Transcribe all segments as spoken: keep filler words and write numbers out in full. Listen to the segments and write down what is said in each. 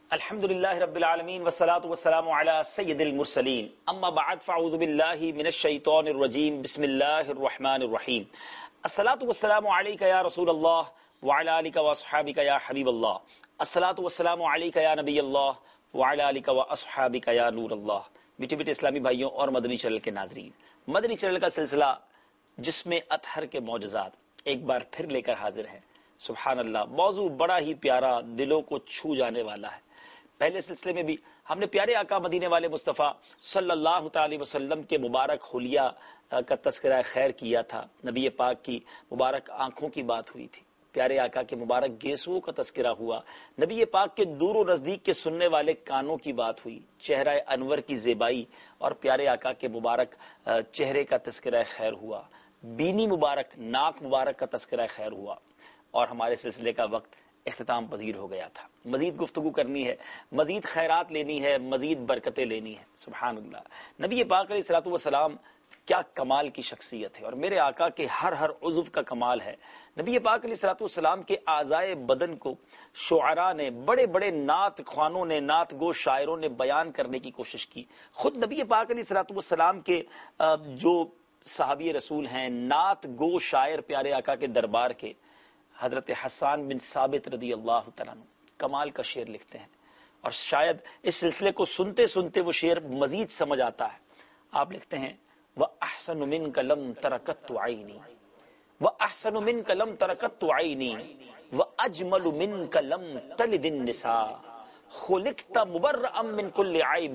الحمد للہ رب العالمین والصلاة والسلام علی سید المرسلین اما بعد فاعوذ باللہ من الشیطان الرجیم بسم اللہ الرحمن الرحیم الصلاة والسلام علیک یا رسول اللہ وعلی آلک واصحابک یا حبیب اللہ الصلاة والسلام علیک یا نبی اللہ وعلی آلک واصحابک یا نور اللہ۔ میٹھے میٹھے اسلامی بھائیوں اور مدنی چینل کے ناظرین، مدنی چینل کا سلسلہ جس میں اطہر کے معجزات ایک بار پھر لے کر حاضر ہے۔ سبحان اللہ، موضوع بڑا ہی پیارا، دلوں کو چھو جانے والا ہے۔ پہلے سلسلے میں بھی ہم نے پیارے آقا مدینے والے مصطفیٰ صلی اللہ تعالی وسلم کے مبارک حلیہ کا تذکرہ خیر کیا تھا۔ نبی پاک کی مبارک آنکھوں کی بات ہوئی تھی، پیارے آقا کے مبارک گیسوؤں کا تذکرہ ہوا، نبی پاک کے دور و نزدیک کے سننے والے کانوں کی بات ہوئی، چہرہ انور کی زیبائی اور پیارے آقا کے مبارک چہرے کا تذکرہ خیر ہوا، بینی مبارک، ناک مبارک کا تذکرہ خیر ہوا، اور ہمارے سلسلے کا وقت اختتام پذیر ہو گیا تھا۔ مزید گفتگو کرنی ہے، مزید خیرات لینی ہے، مزید برکتیں لینی ہے۔ سبحان اللہ، نبی پاک علیہ الصلوۃ والسلام کیا کمال کی شخصیت ہے، اور میرے آقا کے ہر ہر عضو کا کمال ہے۔ نبی پاک علیہ الصلوۃ والسلام کے اعضائے بدن کو شعراء نے، بڑے بڑے نعت خوانوں نے، نعت گو شاعروں نے بیان کرنے کی کوشش کی۔ خود نبی پاک علیہ الصلوۃ والسلام کے جو صحابی رسول ہیں، نعت گو شاعر پیارے آقا کے دربار کے، حضرت حسان بن ثابت رضی اللہ تعالیٰ عنہ کمال کا شعر لکھتے ہیں، اور شاید اس سلسلے کو سنتے سنتے وہ شعر مزید سمجھ آتا ہے۔ آپ لکھتے ہیں وَأَحْسَنُ مِنْكَ لَمْ تَرَكَتْ عَيْنِي وَأَحْسَنُ مِنْكَ لَمْ تَرَكَتْ عَيْنِي وَأَجْمَلُ مِنْكَ لَمْ تَلِدِ النِّسَاء خُلِقْتَ مُبَرَّأً مِنْ كُلِّ عَيْبٍ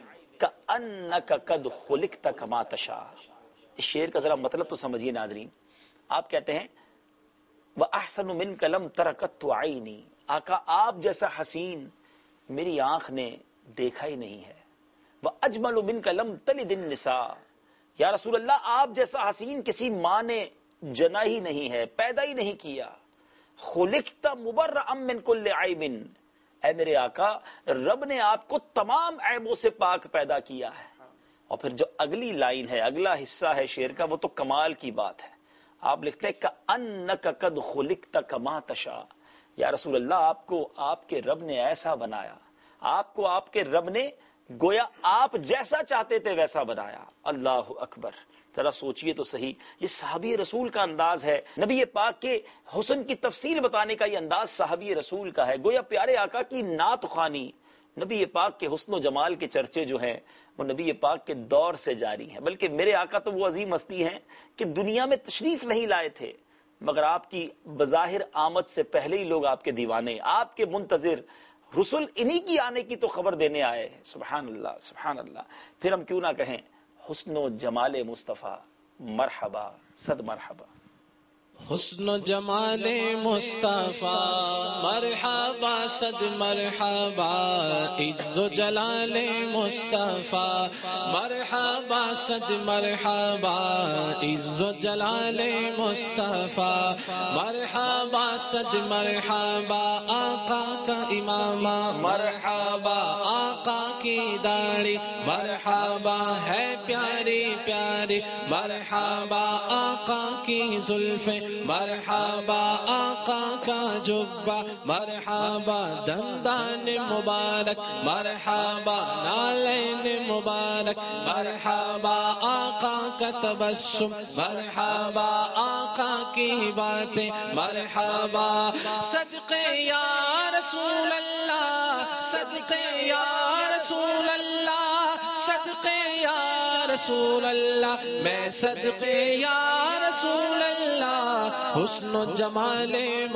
كَأَنَّكَ قَدْ خُلِقْتَ كَمَا تَشَاءُ۔ اس شعر کا ذرا مطلب تو سمجھیے ناظرین۔ آپ کہتے ہیں وَأَحْسَنُ مِنْكَ لَمْ تَرَكَتْ عَيْنِي، آقا آپ جیسا حسین میری آنکھ نے دیکھا ہی نہیں ہے۔ وَأَجْمَلُ مِنْكَ لَمْ تَلِدِ النِّسَاء، یا رسول اللہ آپ جیسا حسین کسی ماں نے جنا ہی نہیں ہے، پیدا ہی نہیں کیا۔ خُلِقْتَ مُبَرَّأً مِنْ كُلِّ عَيْبٍ، اے میرے آقا رب نے آپ کو تمام عیبوں سے پاک پیدا کیا ہے۔ اور پھر جو اگلی لائن ہے، اگلا حصہ ہے شعر کا، وہ تو کمال کی بات ہے۔ آپ لکھتے ہیں کأنک قد خلقت کما تشاء، یا رسول اللہ آپ کو آپ کے رب نے ایسا بنایا، آپ کو آپ کے رب نے گویا آپ جیسا چاہتے تھے ویسا بنایا۔ اللہ اکبر، ذرا سوچئے تو صحیح، یہ صحابی رسول کا انداز ہے۔ نبی پاک کے حسن کی تفصیل بتانے کا یہ انداز صحابی رسول کا ہے، گویا پیارے آقا کی نعت خوانی، نبی پاک کے حسن و جمال کے چرچے جو ہیں وہ نبی پاک کے دور سے جاری ہیں۔ بلکہ میرے آقا تو وہ عظیم ہستی ہیں کہ دنیا میں تشریف نہیں لائے تھے، مگر آپ کی بظاہر آمد سے پہلے ہی لوگ آپ کے دیوانے، آپ کے منتظر، رسول انہی کی آنے کی تو خبر دینے آئے۔ سبحان اللہ سبحان اللہ۔ پھر ہم کیوں نہ کہیں حسن و جمال مصطفیٰ مرحبا صد مرحبا۔ حسن و جمال مصطفیٰ مرحبا صد مرحبا، عز و جلال مصطفیٰ مرحبا صد مرحبا، عز و جلال مصطفیٰ مرحبا صد مرحبا، آقا کا امامہ مرحبا، آقا کی داڑھی مرحبا ہے پیاری پیاری مرحبا، آقا کی زلفیں مرحبا، آقا کا جبہ مرحبا، دندان مبارک مرحبا، نالین مبارک مرحبا، آقا کا تبسم مرحبا، آقا کی باتیں مرحبا، صدقے یا رسول اللہ، صدقے یا رسول اللہ، صدقے یا رسول اللہ، میں صدقے یا رسول اللہ، حسن و جمال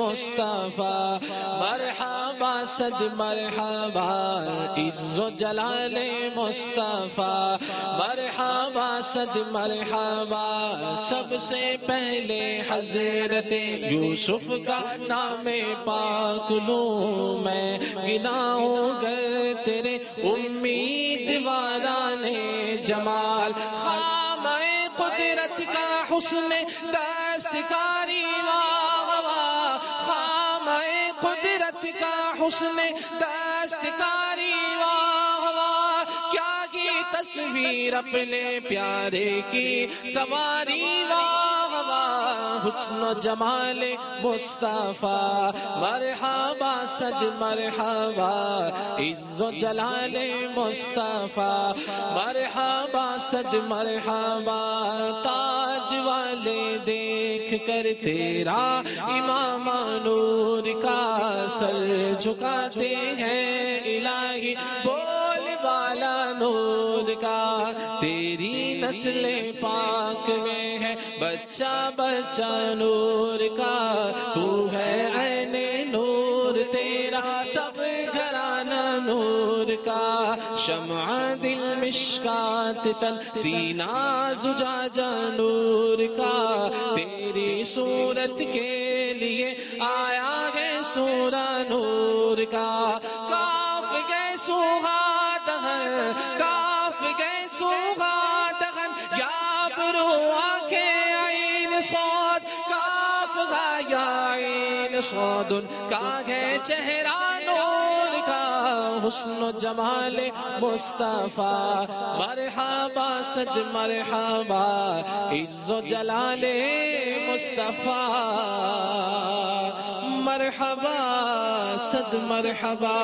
مصطفیٰ مرحبا صد مرحبا، عز و جلال مصطفیٰ مرحبا صد مرحبا، سب سے پہلے حضرت یوسف کا نام پاک لوں میں، گناہوں گر تیرے امید وارانے جمال، خامہ قدرت کا حسن دستکاری واہ واہ، خامہ قدرت کا حسن دستکاری واہ واہ، کیا کی تصویر اپنے پیارے کی سواری واہ واہ، حسن و جمال مصطفیٰ مرحبا صد مرحبا عز و جلال مصطفیٰ مرحبا صد مرحبا تاج والے دیکھ کر تیرا امام نور کا سر جھکاتے ہیں الہی بول والا نور کا تیری نسل پاک میں ہے بچہ بچہ نور کا تو ہے عین نور تیرا سب گھرانہ نور کا شمع دل مشکات تن سینہ زجاجہ نور کا تیری صورت کے لیے آیا ہے سورہ نور کا کاف گئے سوہا دہن کاف گئے سوہا دہن یا برو آنکھیں عین صاد کاف گا یا عین صاد کا ہے چہرہ نور کا حسن و جمال مصطفیٰ مرحبا صد مرحبا عز و جلال مصطفیٰ مرحبا صد مرحبا.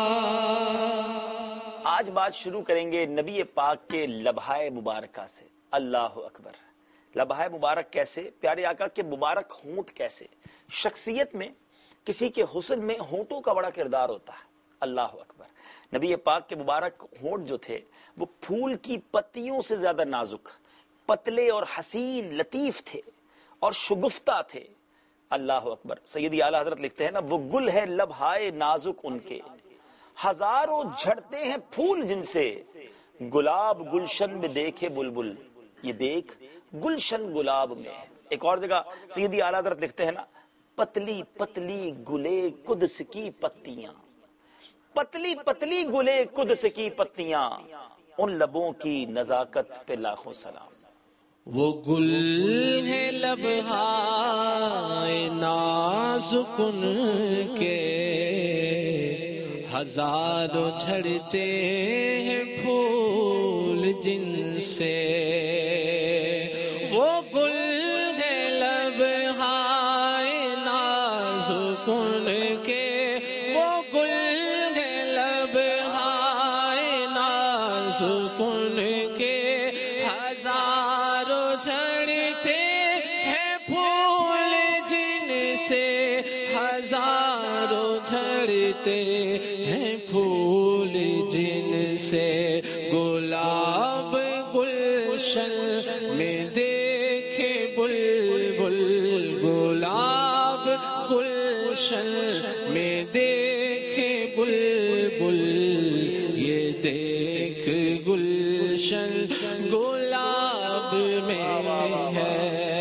آج بات شروع کریں گے نبی پاک کے لبھائے مبارکہ سے. اللہ اکبر. لبھائے مبارک کیسے؟ پیارے آقا کے مبارک ہونٹ کیسے؟ شخصیت میں کسی کے حسن میں ہونٹوں کا بڑا کردار ہوتا ہے. اللہ اکبر. نبی پاک کے مبارک ہونٹ جو تھے وہ پھول کی پتیوں سے زیادہ نازک، پتلے اور حسین لطیف تھے اور شگفتہ تھے. اللہ اکبر. سیدی اعلیٰ حضرت لکھتے ہیں نا، وہ گل ہے لبھائے نازک ان کے، ہزاروں جھڑتے ہیں پھول جن سے، گلاب گلشن میں دیکھے بلبل، یہ دیکھ گلشن گلاب میں. ایک اور جگہ سیدی اعلیٰ حضرت لکھتے ہیں نا، پتلی پتلی گلے قدس کی پتیاں، پتلی پتلی گلے قدس کی پتیاں، ان لبوں کی نزاکت پہ لاکھوں سلام. وہ گل ہے لبہائے نازک ان کے، ہزاروں جھڑتے ہیں پھول جن سے. وہ گل ہے لبہائے نازک ان کے، وہ گل ہے لبہائے نازک ان کے، ہزاروں جھڑتے ہیں پھول جن سے، ہزاروں جھڑتے ہیں پھول جن سے. گلاب گلشن میں دیکھے بلبل، گلاب گلشن میں دیکھے بلبل، یہ دیکھ گلشن گلاب میں ہے.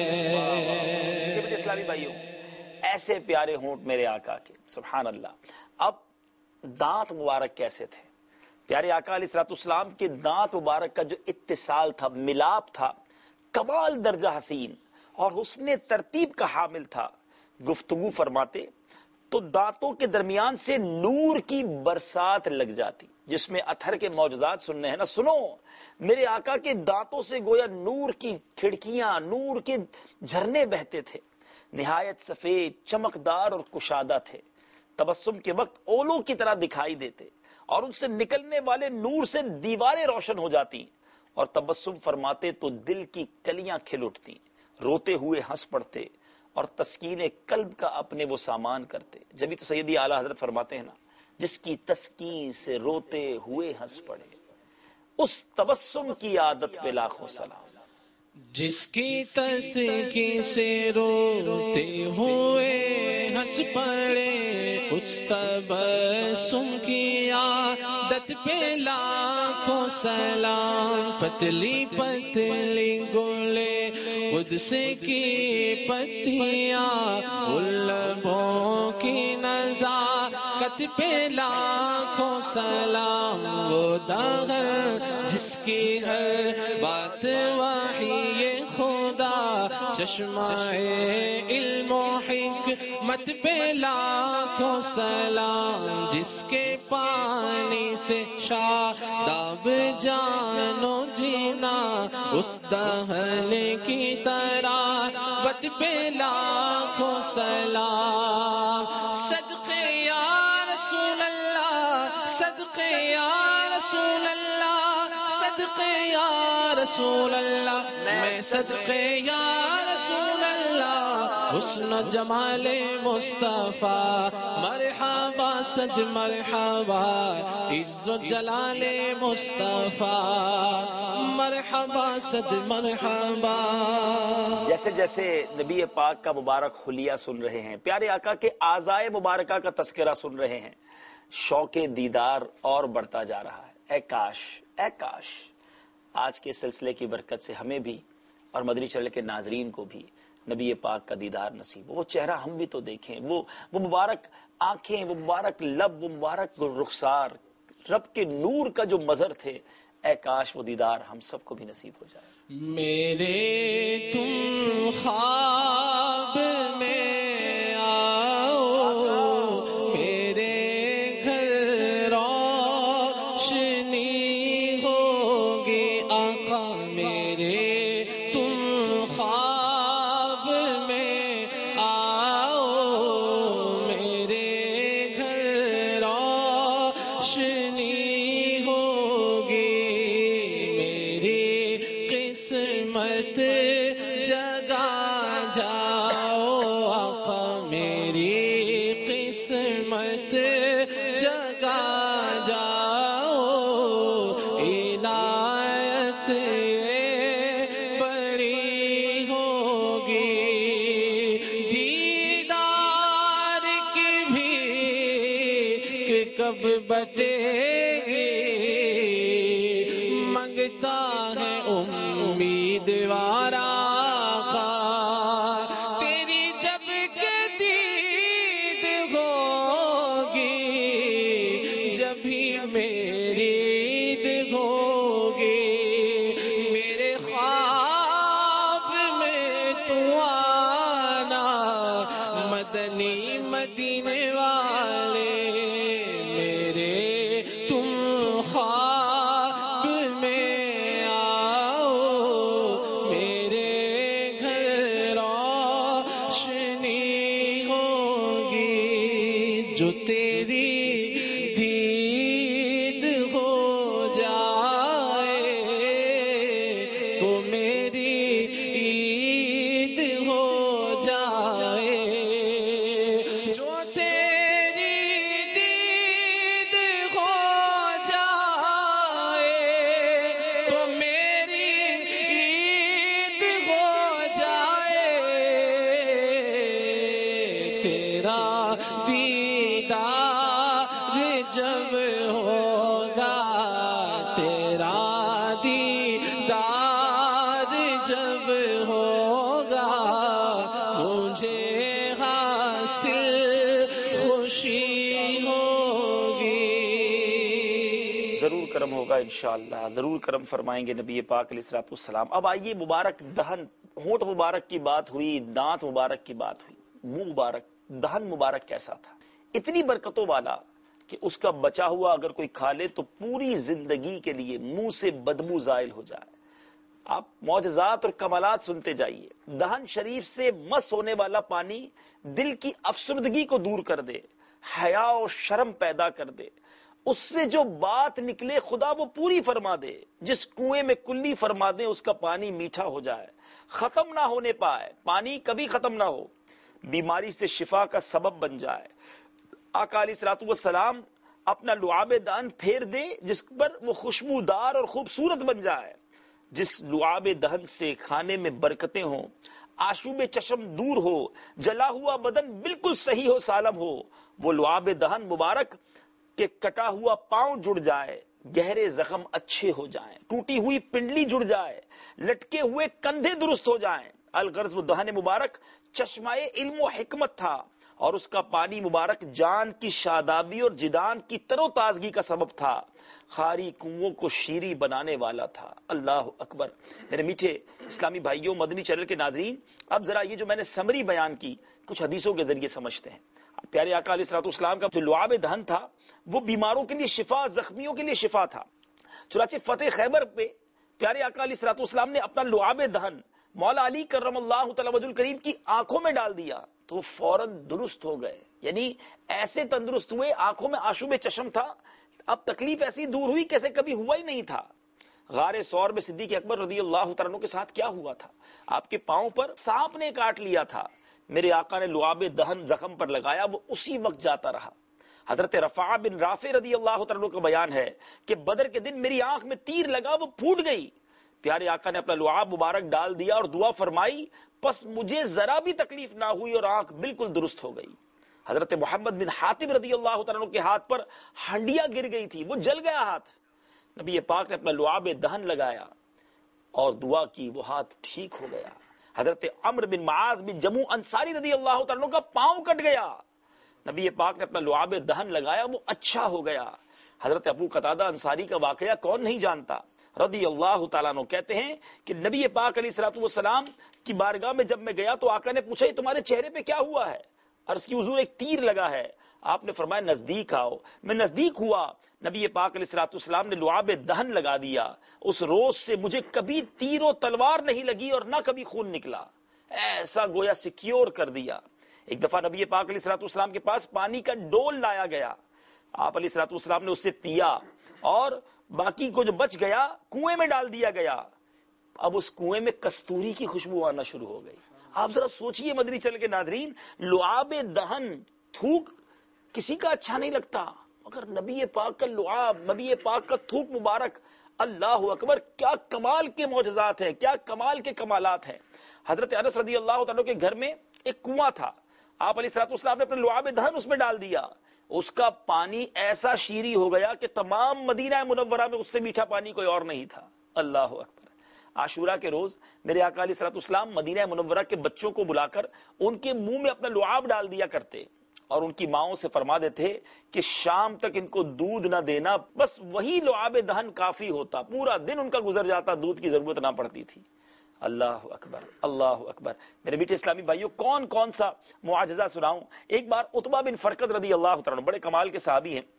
اسلامی بھائیوں، ایسے پیارے ہونٹ میرے آقا کے، سبحان اللہ. اب دانت مبارک کیسے تھے؟ پیارے آقا علیہ الصلوۃ والسلام کے دانت مبارک کا جو اتصال تھا، ملاپ تھا، کمال درجہ حسین اور حسن ترتیب کا حامل تھا. گفتگو فرماتے تو دانتوں کے درمیان سے نور کی برسات لگ جاتی. جس میں اطہر کے معجزات سننے ہیں نا، سنو میرے آقا کے دانتوں سے گویا نور کی کھڑکیاں، نور کے جھرنے بہتے تھے. نہایت سفید، چمکدار اور کشادہ تھے. تبسم کے وقت اولوں کی طرح دکھائی دیتے اور ان سے نکلنے والے نور سے دیواریں روشن ہو جاتی، اور تبسم فرماتے تو دل کی کلیاں کھل اٹھتی، روتے ہوئے ہنس پڑتے اور تسکین قلب کا اپنے وہ سامان کرتے. جبھی تو سیدی اعلیٰ حضرت فرماتے ہیں نا، جس کی تسکین سے روتے ہوئے ہنس پڑے، اس تبسم کی عادت پہ لاکھوں سلام. جس کی تسکین سے روتے ہوئے ہنس پڑے، اس تبسم کی عادت پہ لاکھوں سلام. پتلی پتلی گلے قدس کی پتیاں، ان لبوں کی نزاکت پہ لاکھوں سلام. وہ داغ جس کی ہر بات وحی خدا، چشمہ علم و حکمت پہ لاکھوں سلام. جس کے پانی سے شاداب جانو جینا، اس دہن کی طرح ذات پہ لاکھوں سلام، صدقے یا رسول اللہ، صدقے یا رسول اللہ، صدقے یا رسول اللہ، میں صدقے یا رسول اللہ، حسن و جمال مصطفیٰ، مرحبا صد مرحبا، عز و جلال مصطفیٰ، مرحبا صد مرحبا۔ جیسے جیسے نبی پاک کا مبارک حلیہ سن رہے ہیں، پیارے آقا کے اعضائے مبارکہ کا تذکرہ سن رہے ہیں، شوق دیدار اور بڑھتا جا رہا ہے۔ اے کاش اے کاش آج کے سلسلے کی برکت سے ہمیں بھی اور مدنی چینل کے ناظرین کو بھی نبی پاک کا دیدار نصیب ہو، وہ چہرہ ہم بھی تو دیکھیں، وہ وہ مبارک آنکھیں، وہ مبارک لب، وہ مبارک رخسار، رب کے نور کا جو مظہر تھے، اے کاش وہ دیدار ہم سب کو بھی نصیب ہو جائے۔ میرے تم خواب میں آؤ، میرے گھر روشنی ہوگی آقا، میرے تم خواب میں آؤ، میرے گھر روشنی ہوگی، میری قسمت جگا جاؤ آقا، میری قسمت جگا جاؤ، عنایت یہ بڑی ہوگی، دیدار کی بھی کہ کب بٹے گی، منگتا ہے امیدوار آقا، تیری جب کہ دید ہوگی، جب ہی میری عید ہوگی، میرے خواب میں تو آنا مدنی مدینے والے، میرے تم خواب میں آؤ، میرے گھر روشنی ہوگی، جو تیری دید ہو جائے تو میری عید ہو جائے، جو تیری دید ہو جائے تو میری عید ہو جائے، تیرا دیدار جب ہوگا، تیرا دیدار جب ہوگا، مجھے حاصل خوشی ہوگی۔ ضرور کرم ہوگا انشاءاللہ، ضرور کرم فرمائیں گے نبی پاک علیہ الصلوۃ والسلام۔ اب آئیے، مبارک دہن، ہونٹ مبارک کی بات ہوئی، دانت مبارک کی بات ہوئی، منہ مبارک، دہن مبارک کیسا تھا؟ اتنی برکتوں والا کہ اس کا بچا ہوا اگر کوئی کھا لے تو پوری زندگی کے لیے منہ سے بدبو زائل ہو جائے۔ آپ معجزات اور کمالات سنتے جائیے۔ دہن شریف سے مس ہونے والا پانی دل کی افسردگی کو دور کر دے، حیا و شرم پیدا کر دے، اس سے جو بات نکلے خدا وہ پوری فرما دے، جس کنویں میں کلی فرما دے اس کا پانی میٹھا ہو جائے، ختم نہ ہونے پائے، پانی کبھی ختم نہ ہو، بیماری سے شفا کا سبب بن جائے۔ آقا علیہ الصلوۃ والسلام اپنا لعاب دہن پھیر دے جس پر وہ خوشبودار اور خوبصورت بن جائے، جس لعاب دہن سے کھانے میں برکتیں ہوں، آشوب چشم دور ہو، جلا ہوا بدن بالکل صحیح ہو، سالم ہو، وہ لعاب دہن مبارک کہ کٹا ہوا پاؤں جڑ جائے، گہرے زخم اچھے ہو جائیں، ٹوٹی ہوئی پنڈلی جڑ جائے، لٹکے ہوئے کندھے درست ہو جائیں۔ الغرض وہ دہن مبارک چشمہ علم و حکمت تھا، اور اس کا پانی مبارک جان کی شادابی اور جدان کی تر و تازگی کا سبب تھا، خاری کنووں کو شیریں بنانے والا تھا۔ اللہ اکبر۔ میرے میٹھے اسلامی بھائیوں، مدنی چینل کے ناظرین، اب ذرا یہ جو میں نے سمری بیان کی کچھ حدیثوں کے ذریعے سمجھتے ہیں۔ پیارے آقا علیہ الصلوۃ والسلام کا جو لعاب دہن تھا وہ بیماروں کے لیے شفا، زخمیوں کے لیے شفا تھا۔ چنانچہ فتح خیبر پہ پیارے آقا علیہ الصلوۃ والسلام نے اپنا لعاب دہن مولا علی کرم اللہ تعالی وجہ الکریم کی آنکھوں میں ڈال دیا تو وہ فوراً درست ہو گئے، یعنی ایسے تندرست ہوئے، آنکھوں میں آشوب چشم تھا، اب تکلیف ایسی دور ہوئی کیسے کبھی ہوا ہی نہیں تھا۔ غار ثور میں صدیق اکبر رضی اللہ تعالیٰ عنہ کے ساتھ کیا ہوا تھا؟ آپ کے پاؤں پر سانپ نے کاٹ لیا تھا، میرے آقا نے لعاب دہن زخم پر لگایا، وہ اسی وقت جاتا رہا۔ حضرت رفاع بن رافع رضی اللہ تعالیٰ عنہ کا بیان ہے کہ بدر کے دن میری آنکھ میں تیر لگا، وہ پھوٹ گئی، پیارے آقا نے اپنا لعاب مبارک ڈال دیا اور دعا فرمائی، پس مجھے ذرا بھی تکلیف نہ ہوئی اور آنکھ بالکل درست ہو گئی۔ حضرت محمد بن حاتم رضی اللہ تعالیٰ عنہ کے ہاتھ پر ہنڈیاں گر گئی تھی، وہ جل گیا ہاتھ، نبی پاک نے اپنا لعاب دہن لگایا اور دعا کی، وہ ہاتھ ٹھیک ہو گیا۔ حضرت عمرو بن معاذ بن جموع انصاری رضی اللہ تعالیٰ عنہ کا پاؤں کٹ گیا، نبی پاک نے اپنا لعاب دہن لگایا، وہ اچھا ہو گیا۔ حضرت ابو قتادہ انصاری کا واقعہ کون نہیں جانتا، رضی اللہ تعالیٰ عنہ کہتے ہیں کہ نبی پاک علیہ الصلوۃ والسلام کی بارگاہ میں جب میں گیا تو آقا نے پوچھا یہ تمہارے چہرے پہ کیا ہوا ہے؟ عرض کی حضور ایک تیر لگا ہے۔ آپ نے فرمایا نزدیک آؤ، میں نزدیک ہوا، نبی پاک علیہ الصلوۃ والسلام نے لعاب دہن لگا دیا، اس روز سے مجھے کبھی تیر و تلوار نہیں لگی اور نہ کبھی خون نکلا، ایسا گویا سیکیور کر دیا۔ ایک دفعہ نبی پاک علیہ الصلوۃ والسلام کے پاس پانی کا ڈول لایا گیا، آپ علیہ الصلوۃ والسلام نے اس سے پیا اور باقی کو جو بچ گیا کنویں میں ڈال دیا گیا، اب اس کنویں میں کستوری کی خوشبو آنا شروع ہو گئی۔ آپ ذرا سوچئے مدنی چینل کے ناظرین، لعاب دہن تھوک کسی کا اچھا نہیں لگتا، مگر نبی پاک کا لعاب، نبی پاک کا تھوک مبارک، اللہ اکبر، کیا کمال کے معجزات ہیں، کیا کمال کے کمالات ہیں۔ حضرت انس رضی اللہ تعالیٰ کے گھر میں ایک کنواں تھا، آپ علیہ الصلوۃ والسلام نے اپنے لعاب دہن اس میں ڈال دیا، اس کا پانی ایسا شیریں ہو گیا کہ تمام مدینہ منورہ میں اس سے میٹھا پانی کوئی اور نہیں تھا۔ اللہ اکبر۔ عاشورہ کے روز میرے آقا علیہ الصلوۃ والسلام مدینہ منورہ کے بچوں کو بلا کر ان کے منہ میں اپنا لعاب ڈال دیا کرتے اور ان کی ماؤں سے فرما دیتے کہ شام تک ان کو دودھ نہ دینا، بس وہی لعاب دہن کافی ہوتا، پورا دن ان کا گزر جاتا، دودھ کی ضرورت نہ پڑتی تھی۔ اللہ اکبر، اللہ اکبر۔ میرے میٹھے اسلامی بھائیوں، کون کون سا معجزہ سناؤں۔ ایک بار عتبہ بن فرقد رضی اللہ تعالیٰ عنہ، بڑے کمال کے صحابی ہیں،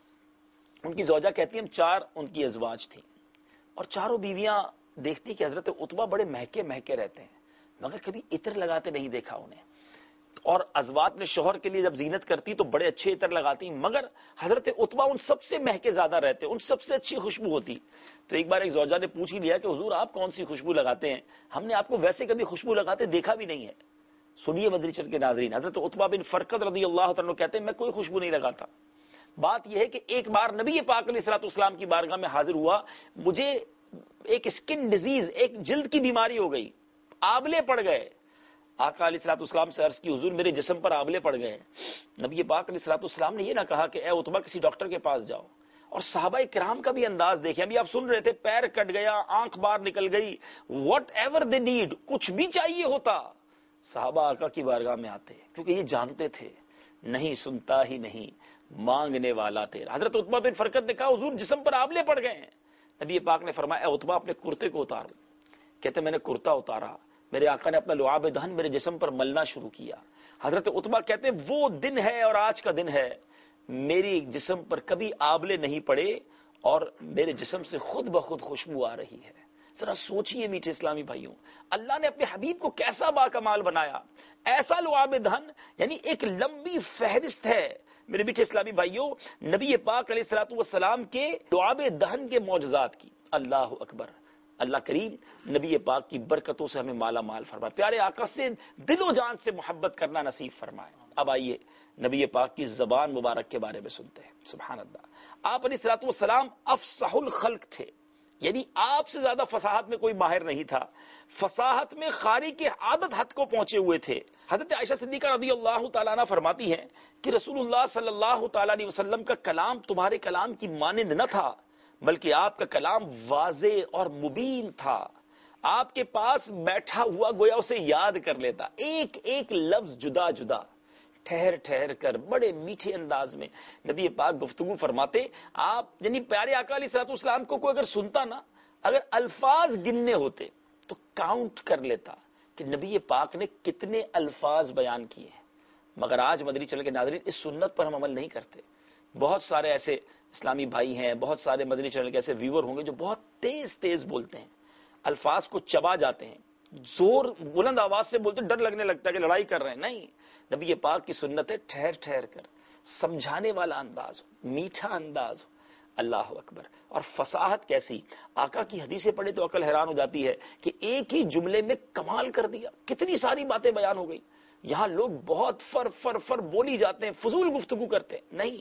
ان کی زوجہ کہتی ہیں چار ان کی ازواج تھیں اور چاروں بیویاں دیکھتی کہ حضرت عتبہ بڑے مہکے مہکے رہتے ہیں، مگر کبھی عطر لگاتے نہیں دیکھا انہیں، اور ازواج نے شوہر کے لیے جب زینت کرتی تو بڑے اچھے عطر لگاتی، مگر حضرت عتبہ ان سب سے مہکے زیادہ رہتے، ان سب سے اچھی خوشبو ہوتی۔ تو ایک بار ایک زوجہ نے پوچھ ہی لیا کہ حضور آپ کون سی خوشبو لگاتے ہیں، ہم نے آپ کو ویسے کبھی خوشبو لگاتے دیکھا بھی نہیں ہے۔ سنیے مدنی چینل کے ناظرین، حضرت عتبہ بن فرقد رضی اللہ تعالیٰ عنہ کہتے ہیں میں کوئی خوشبو نہیں لگاتا۔ بات یہ ہے کہ ایک بار نبی پاک علیہ الصلوۃ والسلام کی بارگاہ میں حاضر ہوا، مجھے ایک اسکن ڈیزیز، ایک جلد کی بیماری ہو گئی، آبلے پڑ گئے۔ آقا علیہ الصلوۃ والسلام سے عرض کی حضور میرے جسم پر آبلے پڑ گئے۔ نبی پاک علیہ الصلوۃ والسلام نے یہ نہ کہا کہ اے عتبہ کسی ڈاکٹر کے پاس جاؤ، اور صحابہ کرام کا بھی انداز دیکھیں، ابھی آپ سن رہے تھے پیر کٹ گیا، آنکھ باہر نکل گئی، واٹ ایور دے نیڈ، کچھ بھی چاہیے ہوتا صحابہ آقا کی بارگاہ میں آتے، کیونکہ یہ جانتے تھے نہیں سنتا ہی نہیں مانگنے والا تیرا۔ حضرت عتبہ بن فرقد نے کہا حضور جسم پر آبلے پڑ گئے ہیں۔ نبی پاک نے فرمایا اے عتبہ اپنے کرتے کو اتار۔ کہتے میں نے کرتا اتارا، میرے آقا نے اپنا لعاب دہن میرے جسم پر ملنا شروع کیا۔ حضرت عتبہ کہتے وہ دن ہے اور آج کا دن ہے میری جسم پر کبھی آبلے نہیں پڑے اور میرے جسم سے خود بخود خوشبو آ رہی ہے۔ ذرا سوچئے میٹھے اسلامی بھائیوں، اللہ نے اپنے حبیب کو کیسا با کمال بنایا، ایسا لعاب دہن، یعنی ایک لمبی فہرست ہے میرے میٹھے اسلامی بھائیوں نبی پاک علیہ الصلوۃ والسلام کے لعاب دہن کے معجزات کی۔ اللہ اکبر۔ اللہ کریم نبی پاک کی برکتوں سے ہمیں مالا مال فرمائے، پیارے آقا سے دل و جان سے محبت کرنا نصیب فرمائے۔ اب آئیے نبی پاک کی زبان مبارک کے بارے میں سنتے ہیں۔ سبحان اللہ، آپ علیہ الصلوۃ والسلام افصح الخلق تھے، یعنی آپ سے زیادہ فصاحت میں کوئی ماہر نہیں تھا، فصاحت میں خاری کے عادت حد کو پہنچے ہوئے تھے۔ حضرت عائشہ صدیقہ رضی اللہ تعالیٰ عنہ فرماتی ہیں کہ رسول اللہ صلی اللہ تعالیٰ علیہ وسلم کا کلام تمہارے کلام کی مانند نہ تھا، بلکہ آپ کا کلام واضح اور مبین تھا، آپ کے پاس بیٹھا ہوا گویا اسے یاد کر لیتا، ایک ایک لفظ جدا جدا ٹھہر ٹھہر کر بڑے میٹھے انداز میں نبی پاک گفتگو فرماتے۔ آپ یعنی پیارے آقا علیہ الصلوۃ والسلام کو کوئی اگر سنتا نا، اگر الفاظ گننے ہوتے تو کاؤنٹ کر لیتا کہ نبی پاک نے کتنے الفاظ بیان کیے ہیں، مگر آج مدنی چینل کے ناظرین اس سنت پر ہم عمل نہیں کرتے۔ بہت سارے ایسے اسلامی بھائی ہیں، بہت سارے مدنی چینل کے ایسے ویور ہوں گے جو بہت تیز تیز بولتے ہیں، الفاظ کو چبا جاتے ہیں، زور بلند آواز سے بولتے ڈر لگنے لگتا ہے کہ لڑائی کر رہے ہیں. نہیں, نبی پاک کی سنت ہے ٹھہر ٹھہر کر سمجھانے والا انداز ہو, میٹھا انداز ہو. اللہ اکبر. اور فصاحت کیسی, آقا کی حدیثیں پڑھے تو عقل حیران ہو جاتی ہے کہ ایک ہی جملے میں کمال کر دیا, کتنی ساری باتیں بیان ہو گئی. یہاں لوگ بہت فر فر فر بولی جاتے ہیں, فضول گفتگو کرتے ہیں. نہیں,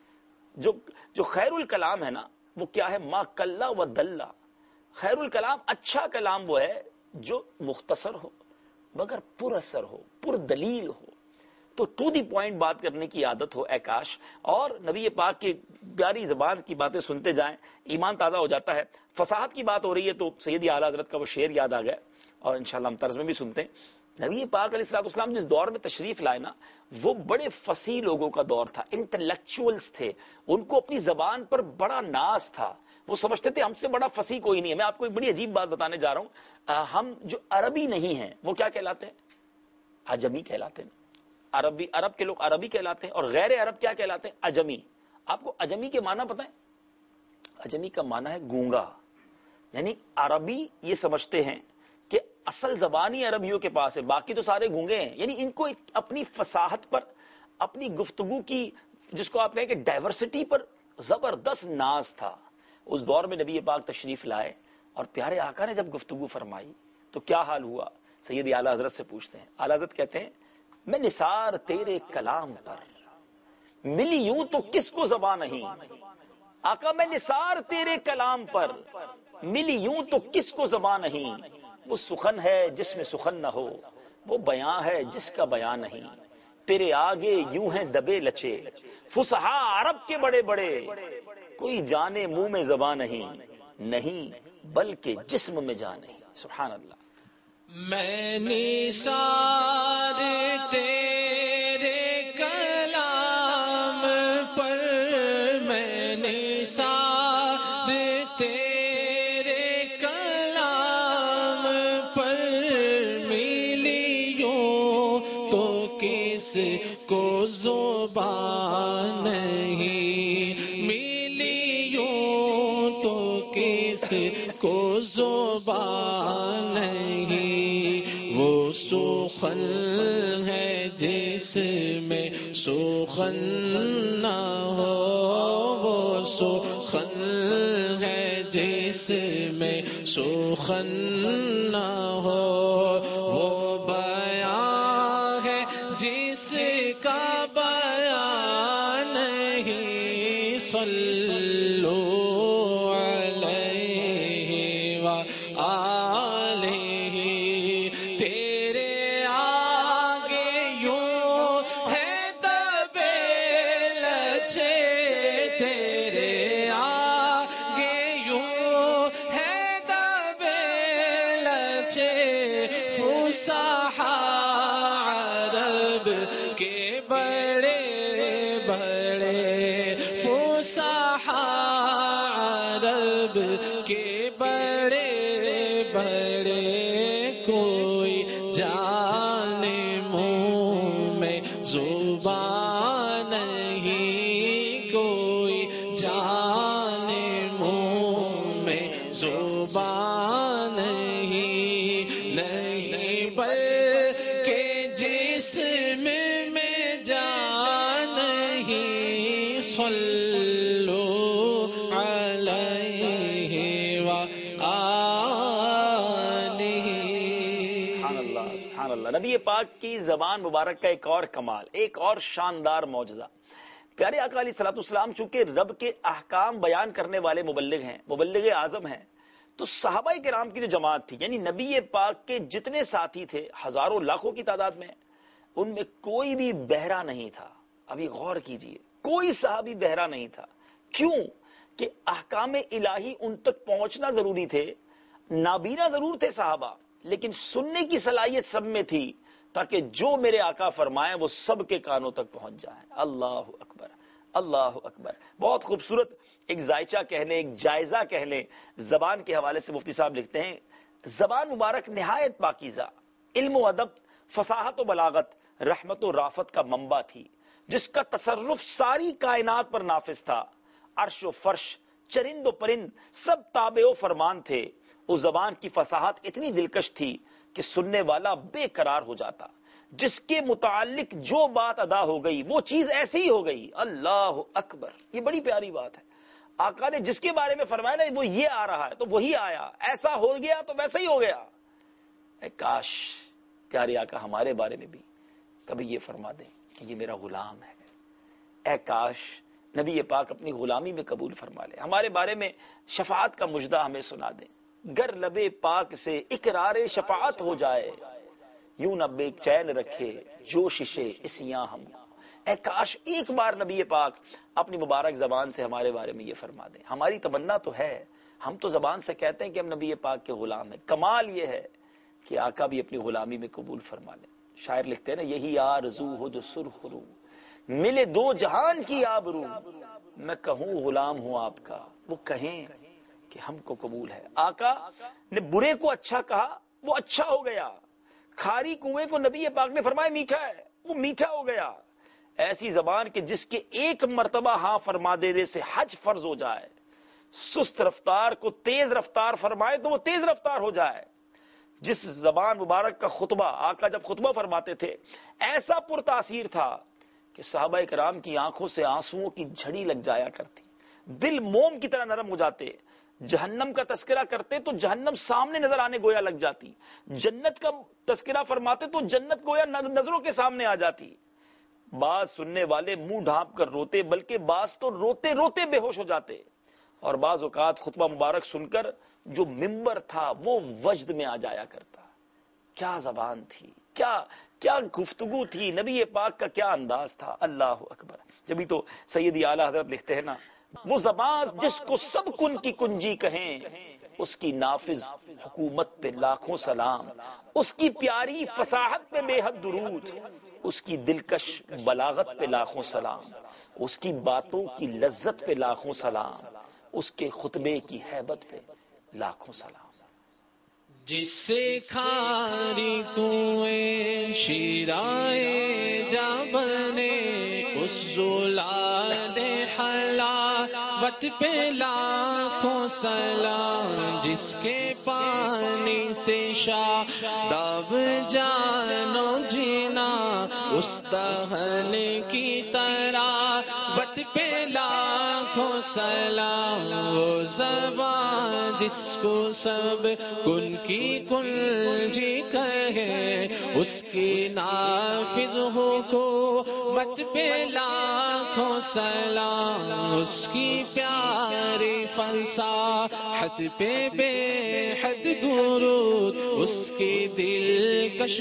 جو جو خیر الکلام ہے نا وہ کیا ہے, ما کلا و دلہ. خیر الکلام, اچھا کلام وہ ہے جو مختصر ہو مگر پر اثر ہو, پر دلیل ہو, تو ٹو دی پوائنٹ بات کرنے کی عادت ہو. اے کاش اور نبی پاک کی پیاری زبان کی باتیں سنتے جائیں, ایمان تازہ ہو جاتا ہے. فصاحت کی بات ہو رہی ہے تو سیدی اعلیٰ حضرت کا وہ شعر یاد آ گیا, اور انشاءاللہ ہم طرز میں بھی سنتے ہیں. نبی پاک علیہ الصلوۃ والسلام جس دور میں تشریف لائے نا, وہ بڑے فصیح لوگوں کا دور تھا, انٹلیکچوئلز تھے, ان کو اپنی زبان پر بڑا ناز تھا. وہ سمجھتے تھے ہم سے بڑا فصیح کوئی نہیں ہے. میں آپ کو ایک بڑی عجیب بات بتانے جا رہا ہوں, ہم جو عربی نہیں ہیں وہ کیا کہلاتے ہیں, عجمی کہلاتے ہیں. عربی, عرب کے لوگ عربی کہلاتے ہیں, اور غیر عرب کیا کہلاتے ہیں, عجمی. آپ کو عجمی کے معنی پتہ ہے؟ عجمی کا معنی ہے گونگا. یعنی عربی یہ سمجھتے ہیں کہ اصل زبان ہی عربیوں کے پاس ہے, باقی تو سارے گونگے ہیں. یعنی ان کو اپنی فصاحت پر, اپنی گفتگو کی جس کو آپ کہیں کہ ڈائیورسٹی پر زبردست ناز تھا. اس دور میں نبی پاک تشریف لائے اور پیارے آقا نے جب گفتگو فرمائی تو کیا حال ہوا. سیدی اعلیٰ حضرت سے پوچھتے ہیں, اعلیٰ حضرت کہتے ہیں میں نثار تیرے کلام پر, ملی یوں تو کس کو زبان نہیں. آقا میں نثار تیرے کلام پر, ملی یوں تو کس کو زبان نہیں. وہ سخن ہے جس میں سخن نہ ہو, وہ بیاں ہے جس کا بیاں نہیں. تیرے آگے یوں ہیں دبے لچے, فصحا عرب کے بڑے بڑے, کوئی جانے منہ میں زبان نہیں, نہیں بلکہ جسم میں جان نہیں. سبحان اللہ. میں نثار تیرے کلام پر, میں نثار تیرے کلام پر, ملی یوں تو کس کو زبان نہیں, ملی یوں تو کس کو زبان نہیں. وہ سخن ہے جس میں سخن نہ ہو, وہ سخن ہے جس میں سخن نہ ہو, وہ بیاں ہے جس کا بیان نہیں. صلو علیہ وآلہ, تیرے آگے یوں ہے دبے لچے, تیرے آگے یوں ہے دبے لچے. فصحا عرب کے بڑے بڑے, فصحا عرب کے بڑے بڑے, کوئی جانے منہ میں زبان نہیں, کوئی جانے منہ میں زبان نہیں, نہیں بلکہ جسم میں جان نہیں. صلو علیہ وآلہ. سبحان اللہ, سبحان اللہ. نبی پاک کی زبان مبارک کا ایک اور کمال, ایک اور شاندار معجزہ. پیارے آقا علیہ الصلوۃ والسلام چونکہ رب کے احکام بیان کرنے والے مبلغ ہیں, مبلغ اعظم ہیں, تو صحابہ کرام کی جو جماعت تھی, یعنی نبی پاک کے جتنے ساتھی تھے ہزاروں لاکھوں کی تعداد میں, ان میں کوئی بھی بہرا نہیں تھا. ابھی غور کیجئے, کوئی صحابی بہرا نہیں تھا. کیوں کہ احکام الہی ان تک پہنچنا ضروری تھے. نابینا ضرور تھے صحابہ, لیکن سننے کی صلاحیت سب میں تھی, تاکہ جو میرے آقا فرمائیں وہ سب کے کانوں تک پہنچ جائیں. اللہ اکبر, اللہ اکبر. بہت خوبصورت ایک ذائچہ کہہ لیں, ایک جائزہ کہہ لیں, زبان کے حوالے سے مفتی صاحب لکھتے ہیں, زبان مبارک نہایت پاکیزہ, علم و ادب, فصاحت و بلاغت, رحمت و رافت کا منبع تھی, جس کا تصرف ساری کائنات پر نافذ تھا. عرش و فرش, چرند و پرند سب تابع و فرمان تھے. اس زبان کی فصاحت اتنی دلکش تھی کہ سننے والا بے قرار ہو جاتا، جس کے متعلق جو بات ادا ہو گئی وہ چیز ایسی ہی ہو گئی. اللہ اکبر، یہ بڑی پیاری بات ہے. آقا نے جس کے بارے میں فرمایا نا وہ یہ آ رہا ہے تو وہی آیا، ایسا ہو گیا تو ویسا ہی ہو گیا. اے کاش پیارے آقا ہمارے بارے میں بھی کبھی یہ فرما دیں کہ یہ میرا غلام ہے. اے کاش نبی پاک اپنی غلامی میں قبول فرما لے، ہمارے بارے میں شفاعت کا مژدہ ہمیں سنا دیں. گر لبے پاک سے اقرار شفاعت ہو جائے، یوں نہ بے چین رکھے جو ششے اسیاں ہم. اے کاش ایک بار نبی پاک اپنی مبارک زبان سے ہمارے بارے میں یہ فرما دیں. ہماری تمنا تو ہے، ہم تو زبان سے کہتے ہیں کہ ہم نبی پاک کے غلام ہیں، کمال یہ ہے کہ آقا بھی اپنی غلامی میں قبول فرما لیں. شاعر لکھتے ہیں نا، یہی آرزو ہو جو سرخ رو ملے دو جہان کی آبرو، میں کہوں غلام ہوں آپ کا وہ کہیں کہ ہم کو قبول ہے. آقا نے برے کو اچھا کہا، وہ اچھا ہو گیا. کھاری کنویں کو نبی پاک نے فرمایا میٹھا ہے، وہ میٹھا ہو گیا. ایسی زبان کہ جس کے ایک مرتبہ ہاں فرما دینے سے حج فرض ہو جائے، سست رفتار کو تیز رفتار فرمائے تو وہ تیز رفتار ہو جائے. جس زبان مبارک کا خطبہ آقا جب خطبہ فرماتے تھے ایسا پرتاثیر تھا کہ صحابہ کرام کی آنکھوں سے آنسوؤں کی جھڑی لگ جایا کرتی، دل موم کی طرح نرم ہو جاتے. جہنم کا تذکرہ کرتے تو جہنم سامنے نظر آنے گویا لگ جاتی، جنت کا تذکرہ فرماتے تو جنت گویا نظروں کے سامنے آ جاتی. بعض سننے والے منہ ڈھانپ کر روتے، بلکہ بعض تو روتے روتے بے ہوش ہو جاتے. اور بعض اوقات خطبہ مبارک سن کر جو ممبر تھا وہ وجد میں آ جایا کرتا. کیا زبان تھی، کیا کیا گفتگو تھی، نبی پاک کا کیا انداز تھا. اللہ اکبر. جبھی تو سیدی اعلیٰ حضرت لکھتے ہیں نا، وہ زبان جس کو سب کن کی کنجی کہیں، اس کی نافذ حکومت پہ لاکھوں سلام، اس کی پیاری فصاحت پہ بے حد درود، اس کی دلکش بلاغت پہ لاکھوں سلام، اس کی باتوں کی لذت پہ لاکھوں سلام، اس کے خطبے کی ہیبت پہ لاکھوں سلام. جس سے کھاری کنویں شیرائے جا بنے، اس زلال حلاوت پہ لاکھوں سلام. جس کے پانی سے شاداب جانو جینا، اس دہن کی طراوت پہ لاکھوں سلام. وہ زبان جس کو سب کن کی کنجی کہے، اس کی نافذ حکومت پہ لاکھوں سلام. اس کی پیاری فصاحت پہ بے حد درود، اس کی دلکش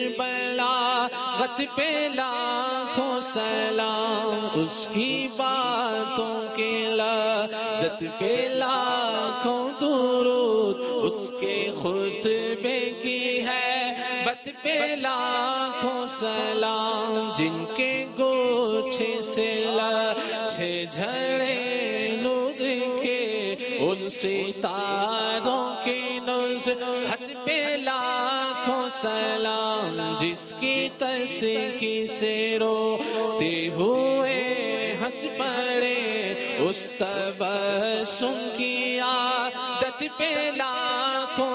بلاغت پہ لاکھوں سلام. اس کی باتوں کی لذت پہ لاکھوں درود، اس کے خطبے کی ہے بت پہ لاکھوں سلام. جن کے گوچھے سے لچھے جھڑے نور کے، ان ستاروں کی نصرت پہ لاکھوں سلام. جس کی تسکی سے روتے ہوئے ہنس پڑے، اس تبسم کی عادت پہ لاکھوں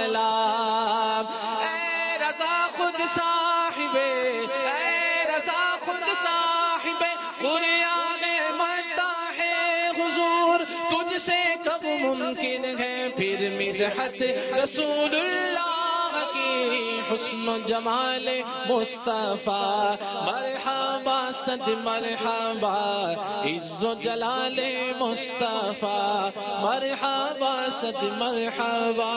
سلام. اے رضا خود صاحب، اے رضا خود صاحب بریاغ مداح حضور، تجھ سے کب ممکن ہے پھر مدحت رسول اللہ کی. حسن و جمال مصطفیٰ مرحبا صد مرحبا، عز و جلال مصطفیٰ مرحبا صد مرحبا.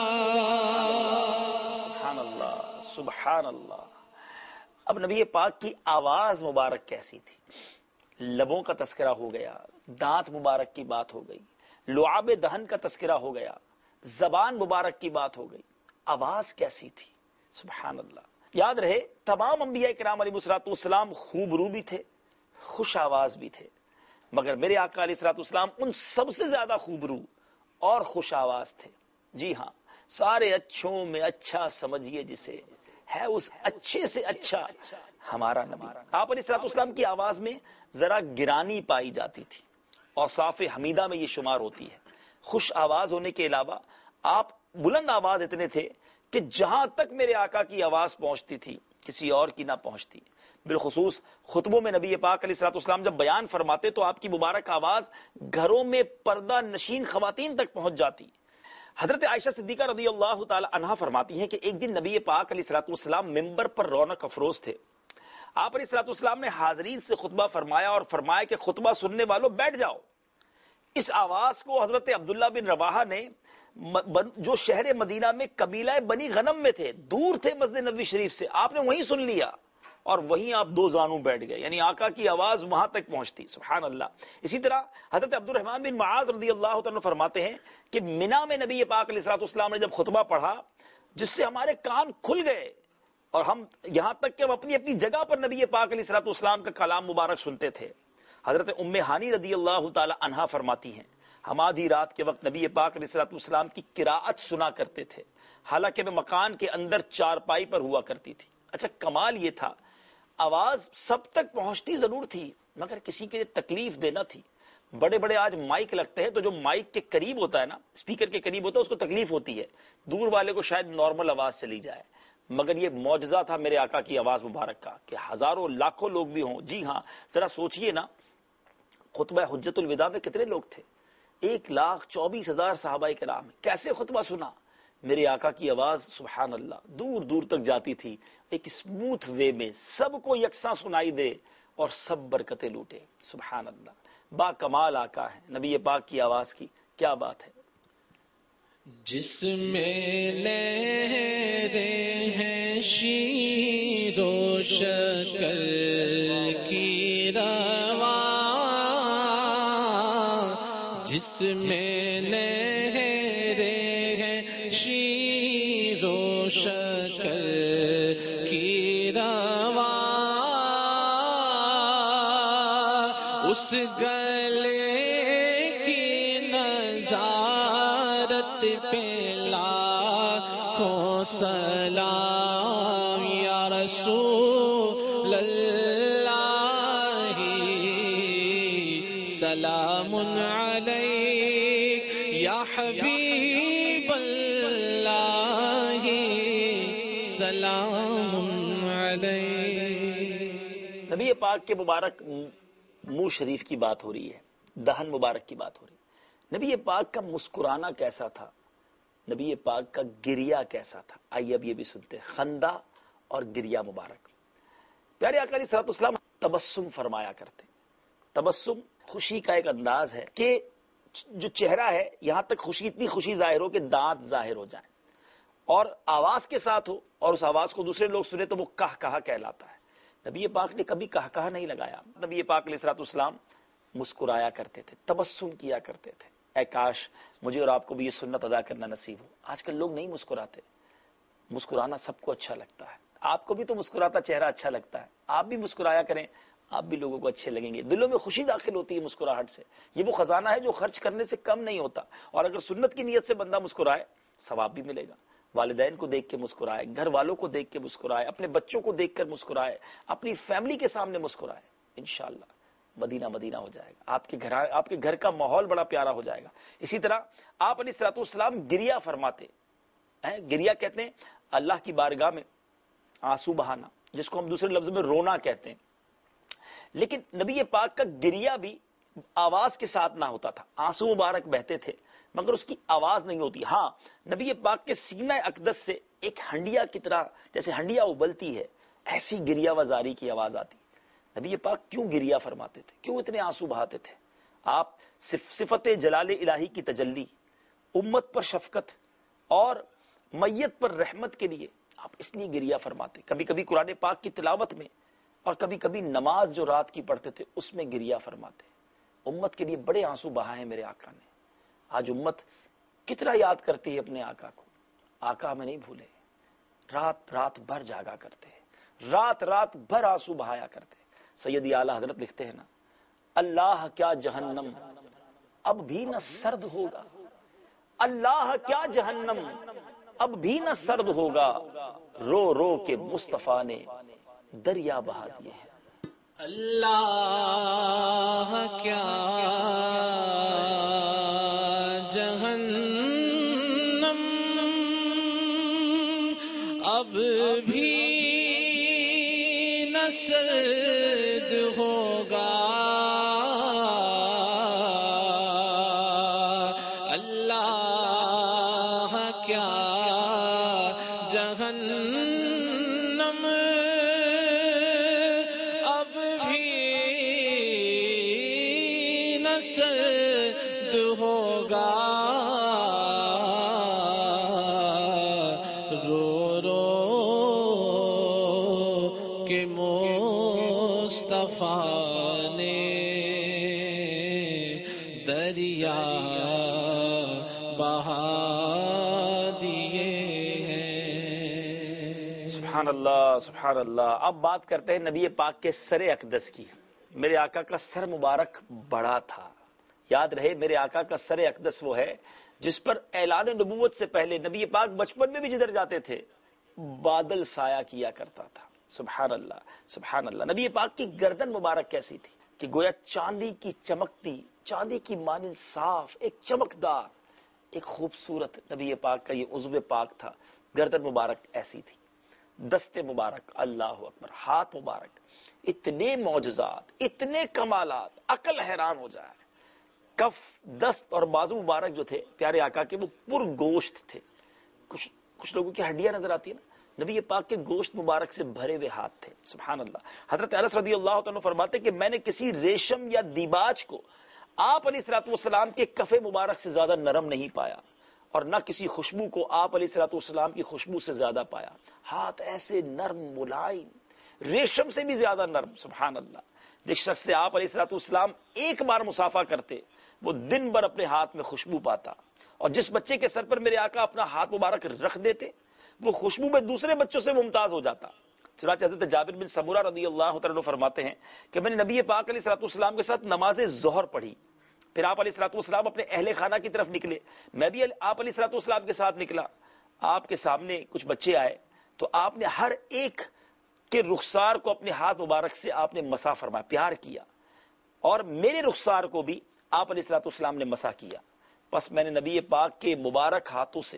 سبحان اللہ سبحان اللہ. اب نبی پاک کی آواز مبارک کیسی تھی، لبوں کا تذکرہ ہو گیا، دانت مبارک کی بات ہو گئی، لعاب دہن کا تذکرہ ہو گیا، زبان مبارک کی بات ہو گئی، آواز کیسی تھی. سبحان اللہ. یاد رہے تمام انبیاء کرام علیہ الصلوۃ والسلام خوبرو بھی تھے، خوش آواز بھی تھے، مگر میرے آقا علیہ الصلوۃ والسلام ان سب سے زیادہ خوبرو اور خوش آواز تھے. جی ہاں، سارے اچھوں میں اچھا سمجھیے جسے، ہے اس اچھے سے اچھا ہمارا نبی. آپ علیہ الصلوۃ والسلام کی آواز میں ذرا گرانی پائی جاتی تھی اور صاف حمیدہ میں یہ شمار ہوتی ہے. خوش آواز ہونے کے علاوہ آپ بلند آواز اتنے تھے کہ جہاں تک میرے آقا کی آواز پہنچتی تھی کسی اور کی نہ پہنچتی. بالخصوص خطبوں میں نبی پاک علیہ الصلوۃ والسلام جب بیان فرماتے تو آپ کی مبارک آواز گھروں میں پردہ نشین خواتین تک پہنچ جاتی. حضرت عائشہ صدیقہ رضی اللہ تعالی عنہا فرماتی ہیں کہ ایک دن نبی پاک علیہ الصلوۃ والسلام ممبر پر رونق افروز تھے. آپ علیہ الصلوۃ والسلام نے حاضرین سے خطبہ فرمایا اور فرمایا کہ خطبہ سننے والوں بیٹھ جاؤ. اس آواز کو حضرت عبداللہ بن رواحہ نے جو شہر مدینہ میں قبیلہ بنی غنم میں تھے، دور تھے مسجد نبوی شریف سے، آپ نے وہیں سن لیا اور وہیں آپ دو زانوں بیٹھ گئے، یعنی آقا کی آواز وہاں تک پہنچتی. سبحان اللہ. اسی طرح حضرت عبد الرحمن بن معاذ رضی اللہ تعالیٰ فرماتے ہیں کہ منا میں نبی پاک علیہ الصلوۃ والسلام نے جب خطبہ پڑھا جس سے ہمارے کان کھل گئے اور ہم یہاں تک کہ ہم اپنی اپنی جگہ پر نبی پاک علیہ الصلوۃ والسلام کا کلام مبارک سنتے تھے. حضرت ام ہانی رضی اللہ تعالی عنہا فرماتی ہیں ہم آدھی رات کے وقت نبی پاک علیہ الصلوۃ والسلام کی قراءت سنا کرتے تھے، حالانکہ میں مکان کے اندر چارپائی پر ہوا کرتی تھی. اچھا کمال یہ تھا آواز سب تک پہنچتی ضرور تھی مگر کسی کے تکلیف دینا تھی. بڑے بڑے آج مائک لگتے ہیں تو جو مائک کے قریب ہوتا ہے نا، اسپیکر کے قریب ہوتا ہے، اس کو تکلیف ہوتی ہے، دور والے کو شاید نارمل آواز چلی جائے. مگر یہ معجزہ تھا میرے آقا کی آواز مبارک کا کہ ہزاروں لاکھوں لوگ بھی ہوں. جی ہاں، ذرا سوچئے نا، خطبہ حجت الوداع میں کتنے لوگ تھے؟ ایک لاکھ چوبیس ہزار صحابہ کرام. کیسے خطبہ سنا؟ میرے آقا کی آواز سبحان اللہ دور دور تک جاتی تھی، ایک اسموتھ وے میں سب کو یکساں سنائی دے اور سب برکتیں لوٹے. سبحان اللہ. با کمال آقا ہے. نبی پاک کی آواز کی کیا بات ہے. جس میں لہریں ہیں شیر و شکر کی رواں، جس میں لہریں ہیں شیر و شکر کی رواں، اس گلے کی نظارت پہ لاکھوں سلام یا رسول اللہ، سلام علیک یا حبیب اللہ، سلام علیک. نبی پاک کے مبارک منہ شریف کی بات ہو رہی ہے، دہن مبارک کی بات ہو رہی ہے. نبی پاک کا مسکرانا کیسا تھا، نبی پاک کا گریا کیسا تھا. آئیے اب یہ بھی سنتے ہیں، خندہ اور گریا مبارک. پیارے آقا علیہ الصلوۃ والسلام تبسم فرمایا کرتے. تبسم خوشی کا ایک انداز ہے کہ جو چہرہ ہے یہاں تک خوشی، اتنی خوشی ظاہر ہو کہ دانت ظاہر ہو جائیں اور آواز کے ساتھ ہو اور اس آواز کو دوسرے لوگ سنے تو وہ کہا کہا کہلاتا ہے. نبی پاک نے کبھی کہا کہا نہیں لگایا. نبی پاک علیہ الصلوۃ والسلام مسکرایا کرتے تھے، تبسم کیا کرتے تھے. اے کاش مجھے اور آپ کو بھی یہ سنت ادا کرنا نصیب ہو. آج کل لوگ نہیں مسکراتے. مسکرانا سب کو اچھا لگتا ہے. آپ کو بھی تو مسکراتا چہرہ اچھا لگتا ہے. آپ بھی مسکرایا کریں، آپ بھی لوگوں کو اچھے لگیں گے. دلوں میں خوشی داخل ہوتی ہے مسکراہٹ سے. یہ وہ خزانہ ہے جو خرچ کرنے سے کم نہیں ہوتا. اور اگر سنت کی نیت سے بندہ مسکرائے ثواب بھی ملے گا. والدین کو دیکھ کے مسکرائے، گھر والوں کو دیکھ کے مسکرائے، اپنے بچوں کو دیکھ کر مسکرائے، اپنی فیملی کے سامنے مسکرائے، انشاءاللہ مدینہ مدینہ ہو جائے گا. آپ کے گھر آپ کے گھر کا ماحول بڑا پیارا ہو جائے گا. اسی طرح آپ علیہ الصلوۃ والسلام گریا فرماتے ہیں. گریا کہتے ہیں اللہ کی بارگاہ میں آنسو بہانا، جس کو ہم دوسرے لفظ میں رونا کہتے ہیں. لیکن نبی پاک کا گریا بھی آواز کے ساتھ نہ ہوتا تھا. آنسو مبارک بہتے تھے مگر اس کی آواز نہیں ہوتی. ہاں نبی پاک کے سینہ اقدس سے ایک ہنڈیا کی طرح، جیسے ہنڈیا ابلتی ہے ایسی گریا وزاری کی آواز آتی. نبی پاک کیوں گریا فرماتے تھے، کیوں اتنے آنسو بہاتے تھے؟ آپ صفت جلال الہی کی تجلی، امت پر شفقت اور میت پر رحمت کے لیے آپ اس لیے گریا فرماتے. کبھی کبھی قرآن پاک کی تلاوت میں اور کبھی کبھی نماز جو رات کی پڑھتے تھے اس میں گریا فرماتے. امت کے لیے بڑے آنسو بہائے ہیں میرے آقا نے. آج امت کتنا یاد کرتی ہے اپنے آقا کو. آقا ہمیں نہیں بھولے. رات رات بھر جاگا کرتے ہیں، رات رات بھر آنسو بہایا کرتے. سیدی اعلیٰ حضرت لکھتے ہیں نا، اللہ کیا جہنم اب بھی نہ سرد ہوگا، اللہ کیا جہنم اب بھی نہ سرد ہوگا، رو رو کے مصطفیٰ نے دریا بہا دیے ہیں. اللہ کیا جہنم اب بھی نہ سرد ہوگا اللہ کیا جہنم اب بھی نہ سرد ہوگا رو رو کے مصطفیٰ نے دریا بہا دیے ہیں۔ سبحان اللہ سبحان اللہ۔ اب بات کرتے ہیں نبی پاک کے سر اقدس کی۔ میرے آقا کا سر مبارک بڑا تھا۔ یاد رہے میرے آقا کا سر اقدس وہ ہے جس پر اعلان نبوت سے پہلے نبی پاک بچپن میں بھی جدھر جاتے تھے بادل سایہ کیا کرتا تھا۔ سبحان اللہ سبحان اللہ۔ نبی پاک کی گردن مبارک کیسی تھی کہ گویا چاندی کی چمکتی، چاندی کی مانند صاف، ایک چمکدار، ایک خوبصورت نبی پاک کا یہ عضو پاک تھا۔ گردن مبارک ایسی تھی، دست مبارک، اللہ اکبر، ہاتھ مبارک، اتنے معجزات، اتنے کمالات، عقل حیران ہو جائے۔ کف، دست اور بازو مبارک جو تھے پیارے آقا کے وہ پر گوشت تھے۔ کچھ کچھ لوگوں کی ہڈیاں نظر آتی ہیں نا، نبی پاک کے گوشت مبارک سے بھرے ہوئے ہاتھ تھے۔ سبحان اللہ۔ حضرت انس رضی اللہ عنہ فرماتے کہ میں نے کسی ریشم یا دیباج کو آپ علیہ الصلوۃ والسلام کے کف مبارک سے زیادہ نرم نہیں پایا، اور نہ کسی خوشبو کو آپ علیہ الصلوۃ والسلام کی خوشبو سے زیادہ پایا۔ ہاتھ ایسے نرم، ملائم، ریشم سے بھی زیادہ نرم۔ سبحان اللہ۔ جس شخص سے آپ علیہ الصلوۃ والسلام ایک بار مصافحہ کرتے وہ دن بھر اپنے ہاتھ میں خوشبو پاتا، اور جس بچے کے سر پر میرے آقا اپنا ہاتھ مبارک رکھ دیتے وہ خوشبو میں دوسرے بچوں سے ممتاز ہو جاتا۔ چنانچہ حضرت جابر بن سمورہ رضی اللہ تعالیٰ عنہ فرماتے ہیں کہ میں نے نبی پاک علیہ الصلوۃ والسلام کے ساتھ نماز ظہر پڑھی، پھر آپ علیہ الصلوۃ والسلام اپنے اہل خانہ کی طرف نکلے، میں بھی آپ علیہ الصلوۃ والسلام کے ساتھ نکلا۔ آپ کے سامنے کچھ بچے آئے تو آپ نے ہر ایک کے رخسار کو اپنے ہاتھ مبارک سے آپ نے مسح فرمایا، پیار کیا، اور میرے رخسار کو بھی آپ علیہ الصلوۃ والسلام نے مسح کیا۔ بس میں نے نبی پاک کے مبارک ہاتھوں سے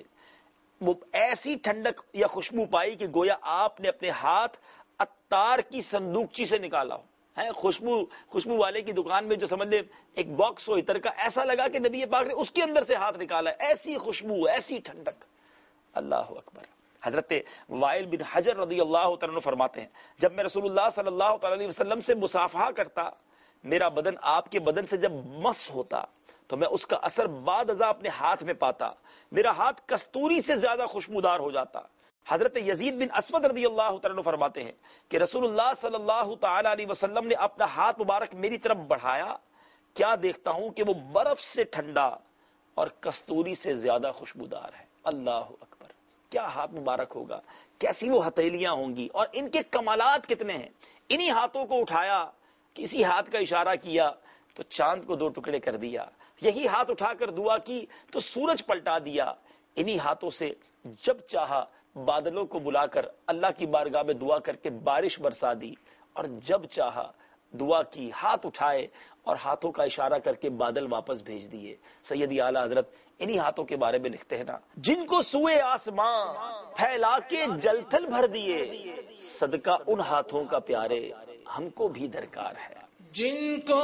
ایسی ٹھنڈک یا خوشبو پائی کہ گویا آپ نے اپنے ہاتھ عطار کی صندوقچی سے نکالا ہو۔ ہے خوشبو خوشبو والے کی دکان میں جو سمجھ لے ایک باکس ہو عطر کا، ایسا لگا کہ نبی پاک نے اس کے اندر سے ہاتھ نکالا ہے، ایسی خوشبو، ایسی ٹھنڈک۔ اللہ اکبر۔ حضرت وائل بن حجر رضی اللہ تعالیٰ عنہ فرماتے ہیں جب میں رسول اللہ صلی اللہ تعالی علیہ وسلم سے مصافحہ کرتا، میرا بدن آپ کے بدن سے جب مس ہوتا تو میں اس کا اثر بعد ازاں اپنے ہاتھ میں پاتا، میرا ہاتھ کستوری سے زیادہ خوشبودار ہو جاتا۔ حضرت یزید بن اسود رضی اللہ تعالیٰ عنہ فرماتے ہیں کہ رسول اللہ صلی اللہ تعالی علیہ وسلم نے اپنا ہاتھ مبارک میری طرف بڑھایا، کیا دیکھتا ہوں کہ وہ برف سے ٹھنڈا اور کستوری سے زیادہ خوشبودار ہے۔ اللہ اکبر۔ کیا ہاتھ مبارک ہوگا، کیسی وہ ہتھیلیاں ہوں گی، اور ان کے کمالات کتنے ہیں۔ انہی ہاتھوں کو اٹھایا، کسی ہاتھ کا اشارہ کیا تو چاند کو دو ٹکڑے کر دیا، یہی ہاتھ اٹھا کر دعا کی تو سورج پلٹا دیا، انہی ہاتھوں سے جب چاہا بادلوں کو بلا کر اللہ کی بارگاہ میں دعا کر کے بارش برسا دی، اور جب چاہا دعا کی، ہاتھ اٹھائے اور ہاتھوں کا اشارہ کر کے بادل واپس بھیج دیے۔ سیدی اعلیٰ حضرت انہی ہاتھوں کے بارے میں لکھتے ہیں نا، جن کو سوئے آسماں پھیلا کے جل تھل بھر دیے، صدقہ ان ہاتھوں کا پیارے ہم کو بھی درکار ہے۔ جن کو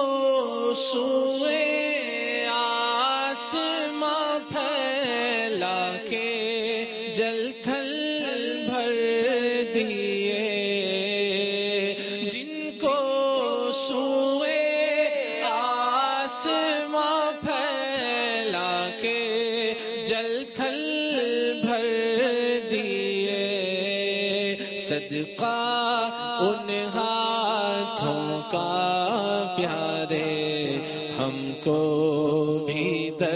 سوئے آسماں پھیلا کے جل تھل بھر دیے، جن کو سوئے آسماں پھیلا کے جل تھل بھر دیے، صدقہ ان ہاتھوں کا پیارے ہم کو بھی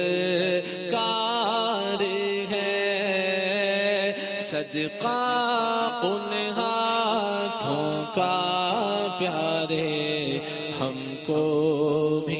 درکار ہے، صدقہ ان ہاتھوں کا پیارے ہم کو بھی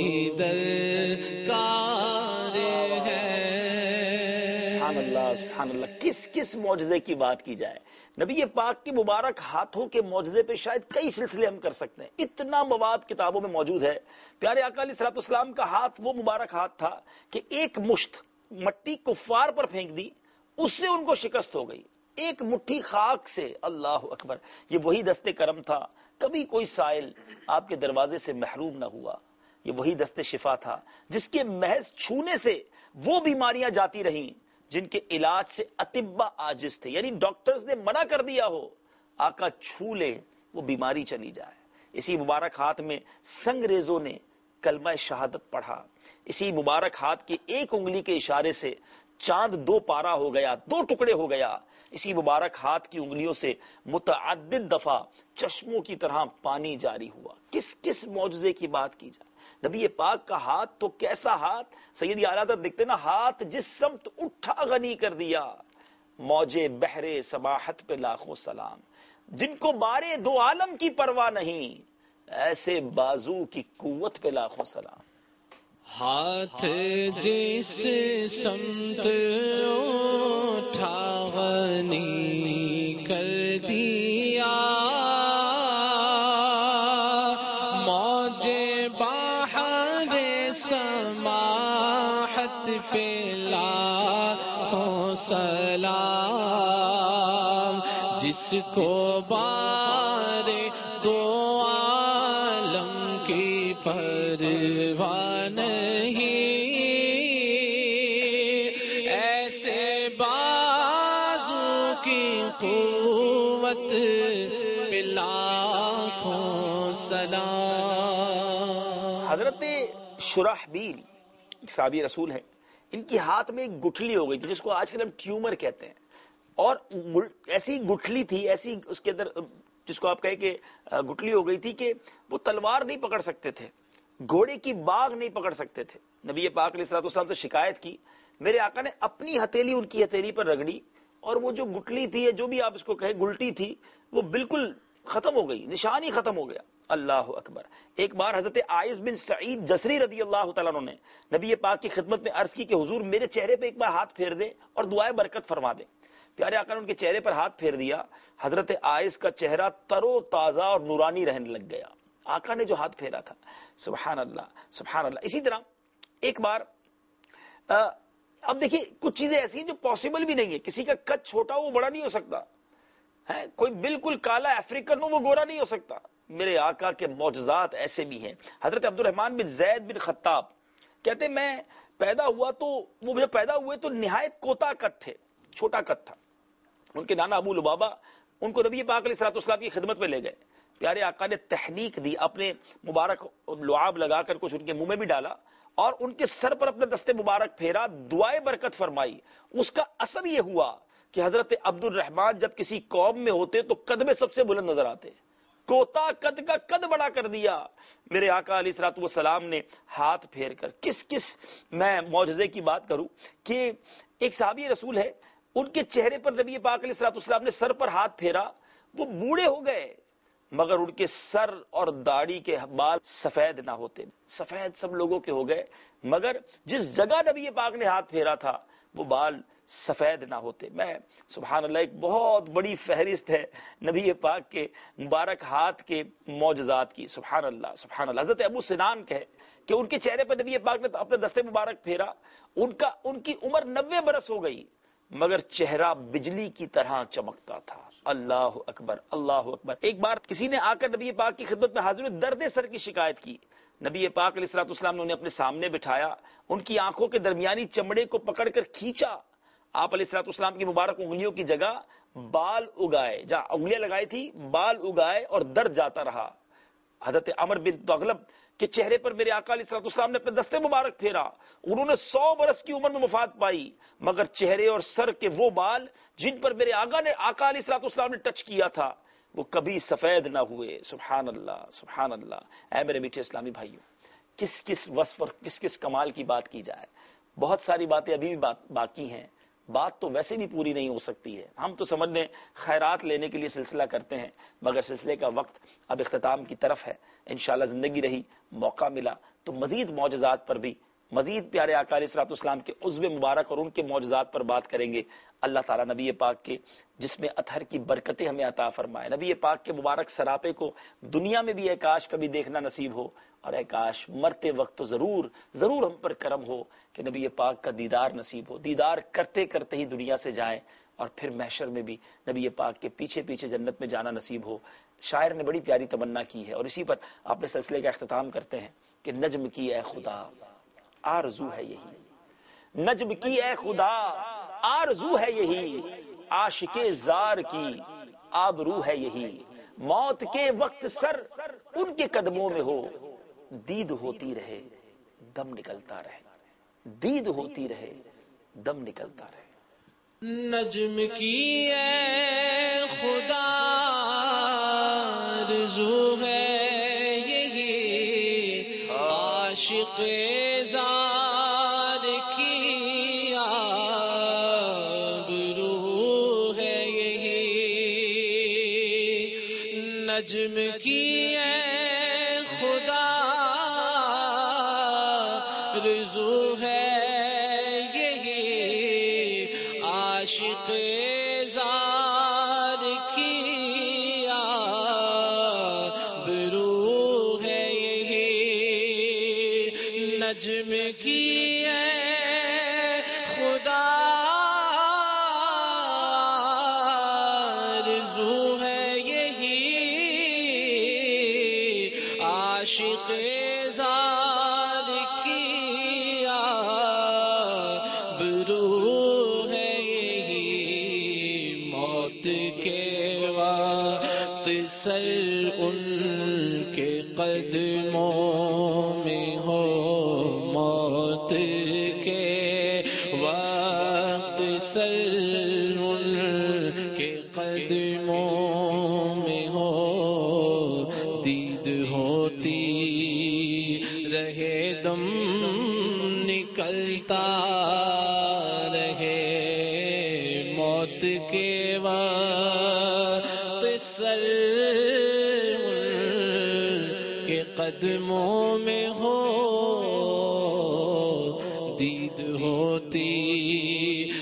درکار ہے۔ سبحان اللہ سبحان اللہ۔ کس کس معجزے کی بات کی جائے، نبی پاک کے مبارک ہاتھوں کے معجزے پہ شاید کئی سلسلے ہم کر سکتے ہیں، اتنا مواد کتابوں میں موجود ہے۔ پیارے آقا علیہ الصلوۃ والسلام کا ہاتھ وہ مبارک ہاتھ تھا کہ ایک مشت مٹی کفار پر پھینک دی، اس سے ان کو شکست ہو گئی۔ ایک مٹھی خاک سے، اللہ اکبر، یہ وہی دست کرم تھا، کبھی کوئی سائل آپ کے دروازے سے محروم نہ ہوا، یہ وہی دست شفا تھا جس کے محض چھونے سے وہ بیماریاں جاتی رہیں جن کے علاج سے اطباء عاجز تھے، یعنی ڈاکٹرز نے منع کر دیا ہو، آقا چھو لے وہ بیماری چلی جائے۔ اسی مبارک ہاتھ میں سنگریزوں نے کلمہ شہادت پڑھا، اسی مبارک ہاتھ کی ایک انگلی کے اشارے سے چاند دو پارا ہو گیا، دو ٹکڑے ہو گیا، اسی مبارک ہاتھ کی انگلیوں سے متعدد دفعہ چشموں کی طرح پانی جاری ہوا۔ کس کس معجزے کی بات کی جائے، نبی پاک کا ہاتھ تو کیسا ہاتھ، سیدی اعلیٰ حضرت لکھتے نا، ہاتھ جس سمت اٹھا غنی کر دیا، موجے بحرے سباحت پہ لاکھوں سلام، جن کو بارے دو عالم کی پرواہ نہیں، ایسے بازو کی قوت پہ لاکھوں سلام۔ ہاتھ جس سمت اٹھا غنی کر دیا، موجے بحر سماحت پہ لاکھوں سلام، جس کو بارے دو عالم کی پرواہ نہیں، ایسے بازو کی قوت پہ لاکھوں سلام۔ حضرت شرحبیل صحابی رسول ہیں، ان کی ہاتھ میں ایک گٹھلی ہو گئی تھی جس کو آج کل ہم ٹیومر کہتے ہیں، اور ایسی گٹھلی تھی، ایسی اس کے اندر جس کو آپ کہیں کہ گٹھلی ہو گئی تھی کہ وہ تلوار نہیں پکڑ سکتے تھے، گھوڑے کی باغ نہیں پکڑ سکتے تھے۔ نبی پاک علیہ الصلوۃ والسلام سے شکایت کی، میرے آقا نے اپنی ہتھیلی ان کی ہتھیلی پر رگڑی، اور وہ جو گٹھلی تھی یا جو بھی آپ اس کو کہیں گلٹی تھی، وہ بالکل ختم ہو گئی، نشان ہی ختم ہو گیا۔ اللہ اکبر۔ ایک بار حضرت عائض بن سعید جسری رضی اللہ تعالیٰ عنہ نے نبی پاک کی خدمت میں عرض کی کہ حضور میرے چہرے پہ ایک بار ہاتھ پھیر دے اور دعائے برکت فرما دے۔ پیارے آقا نے ان کے چہرے پر ہاتھ پھیر دیا، حضرت عائض کا چہرہ تر و تازہ اور نورانی رہنے لگ گیا، آقا نے جو ہاتھ پھیرا تھا۔ سبحان اللہ سبحان اللہ۔ اسی طرح ایک بار اب دیکھیے کچھ چیزیں ایسی ہیں جو پاسبل بھی نہیں ہے، کسی کا قد چھوٹا ہو وہ بڑا نہیں ہو سکتا ہے، کوئی بالکل کالا افریقن ہو وہ گورا نہیں ہو سکتا۔ میرے آقا کے معجزات ایسے بھی ہیں۔ حضرت عبد الرحمن بن زید بن خطاب کہتے ہیں میں پیدا ہوا تو وہ جب پیدا ہوئے تو نہایت کوتا قد تھے، چھوٹا قد تھا۔ ان کے نانا ابو لبابہ ان کو نبی پاک علیہ الصلوۃ والسلام کی خدمت میں لے گئے، پیارے آقا نے تحنیک دی، اپنے مبارک لعاب لگا کر کچھ ان کے منہ میں بھی ڈالا اور ان کے سر پر اپنے دستے مبارک پھیرا، دعائے برکت فرمائی۔ اس کا اثر یہ ہوا کہ حضرت عبد الرحمن جب کسی قوم میں ہوتے تو قد میں سب سے بلند نظر آتے، کوتا قد کا قد بڑا کر دیا۔ میرے آقا علیہ الصلوۃ والسلام نے ہاتھ پھیر کر کس کس میں معجزے کی بات کروں کہ ایک صحابی رسول ہے، ان کے چہرے پر نبی پاک علیہ الصلوۃ والسلام نے سر پر ہاتھ پھیرا، وہ بوڑھے ہو گئے مگر ان کے سر اور داڑھی کے بال سفید نہ ہوتے، سفید سب لوگوں کے ہو گئے مگر جس جگہ نبی پاک نے ہاتھ پھیرا تھا وہ بال سفید نہ ہوتے۔ میں سبحان اللہ، ایک بہت بڑی فہرست ہے نبی پاک کے مبارک ہاتھ کے معجزات کی۔ سبحان اللہ سبحان اللہ۔ حضرت ابو سنان کہے کہ ان کے چہرے پر نبی پاک نے اپنے دستے مبارک پھیرا، ان کا ان کی عمر نوے برس ہو گئی مگر چہرہ بجلی کی طرح چمکتا تھا۔ اللہ اکبر اللہ اکبر۔ ایک بار کسی نے آ کر نبی پاک کی خدمت میں حاضر ہوئے، درد سر کی شکایت کی، نبی پاک علیہ الصلوۃ والسلام نے انہیں اپنے سامنے بٹھایا، ان کی آنکھوں کے درمیانی چمڑے کو پکڑ کر کھینچا، آپ علیہ الصلوۃ والسلام کی مبارک انگلیوں کی جگہ بال اگائے، جہاں انگلیاں لگائی تھی بال اگائے اور درد جاتا رہا۔ حضرت عمر بن تغلب کے چہرے پر میرے آقا علیہ الصلوۃ والسلام نے اپنے دستے مبارک پھیرا، انہوں نے سو برس کی عمر میں وفات پائی مگر چہرے اور سر کے وہ بال جن پر میرے آقا نے آقا علیہ الصلوۃ والسلام نے ٹچ کیا تھا وہ کبھی سفید نہ ہوئے۔ سبحان اللہ سبحان اللہ۔ اے میرے میٹھے اسلامی بھائیوں، کس کس وصف اور کس کس کمال کی بات کی جائے، بہت ساری باتیں ابھی بھی بات باقی ہیں، بات تو ویسے بھی پوری نہیں ہو سکتی ہے، ہم تو سمجھنے خیرات لینے کے لیے سلسلہ کرتے ہیں مگر سلسلے کا وقت اب اختتام کی طرف ہے۔ انشاءاللہ زندگی رہی، موقع ملا تو مزید معجزات پر بھی مزید پیارے آقا علیہ الصلوۃ والسلام کے عضو مبارک اور ان کے معجزات پر بات کریں گے. اللہ تعالیٰ نبی پاک کے جس میں اطہر کی برکتیں ہمیں عطا فرمائے. نبی پاک کے مبارک سراپے کو دنیا میں بھی اے کاش کبھی دیکھنا نصیب ہو, اور اے کاش مرتے وقت تو ضرور ضرور ہم پر کرم ہو کہ نبی پاک کا دیدار نصیب ہو. دیدار کرتے کرتے ہی دنیا سے جائیں اور پھر محشر میں بھی نبی پاک کے پیچھے پیچھے جنت میں جانا نصیب ہو. شاعر نے بڑی پیاری تمنا کی ہے, اور اسی پر آپ نے سلسلے کا اختتام کرتے ہیں کہ نجم کی اے خدا آرزو ہے یہی, نجم کی اے خدا آرزو ہے یہی, عاشق زار کی آبرو ہے یہی, موت کے وقت سر ان کے قدموں میں ہو, دید ہوتی رہے دم نکلتا رہے, دید ہوتی رہے دم نکلتا رہے. نجم کی اے خدا آرزو ہے یہی, عاشق زار کی آبرو ہے یہی, نجم کی اے خدا آرزو ہے عاشق زار کی آبرو ہے یہی, نجم کی اے خدا آرزو ہے یہی, عاشق زار کی آبرو کے وقت سر ان کے قدموں میں ہو, موت کے وقت سر ان کے قدموں میں ہو, دید ہوتی رہے دم نکلتا رہے, موت کے وقت سر کے قدموں میں ہو, دید ہوتی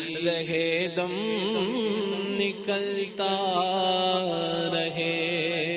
رہے دم نکلتا رہے.